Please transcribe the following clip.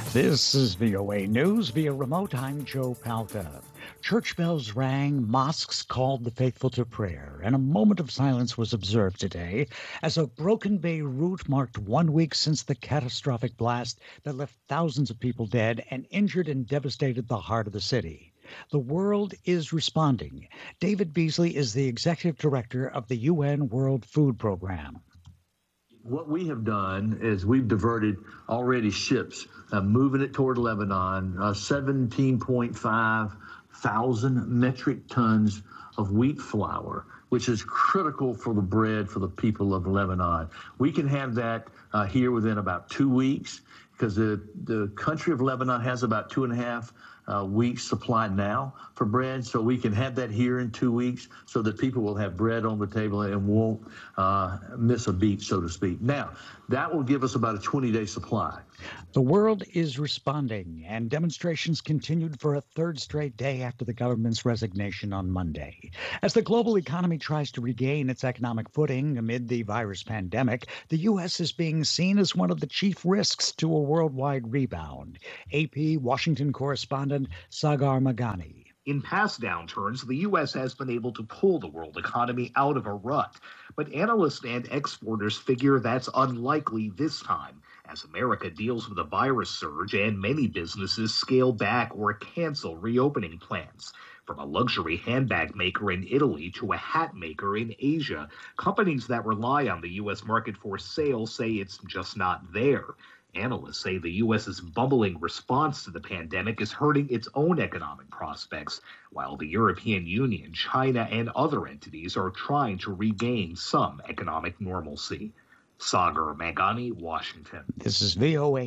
This is VOA News via remote. I'm Joe Palca. Church bells rang, mosques called the faithful to prayer, and a moment of silence was observed today as a broken Beirut marked 1 week since the catastrophic blast that left thousands of people dead and injured and devastated the heart of the city. The world is responding. David Beasley is the executive director of the UN World Food Program. What we have done is we've diverted already ships, moving it toward Lebanon, 17.5 thousand metric tons of wheat flour, which is critical for the bread for the people of Lebanon. We can have that here within about 2 weeks because the country of Lebanon has about 2.5 weeks supply now for bread, so we can have that here in 2 weeks so that people will have bread on the table and won't miss a beat, so to speak. Now, that will give us about a 20-day supply. The world is responding, and demonstrations continued for a third straight day after the government's resignation on Monday. As the global economy tries to regain its economic footing amid the virus pandemic, the U.S. is being seen as one of the chief risks to a worldwide rebound. AP Washington correspondent Sagar Magani. In past downturns, the U.S. has been able to pull the world economy out of a rut. But analysts and exporters figure that's unlikely this time, as America deals with a virus surge and many businesses scale back or cancel reopening plans. From a luxury handbag maker in Italy to a hat maker in Asia, companies that rely on the U.S. market for sales say it's just not there. Analysts say the U.S.'s bumbling response to the pandemic is hurting its own economic prospects, while the European Union, China, and other entities are trying to regain some economic normalcy. Sagar Magani, Washington. This is VOA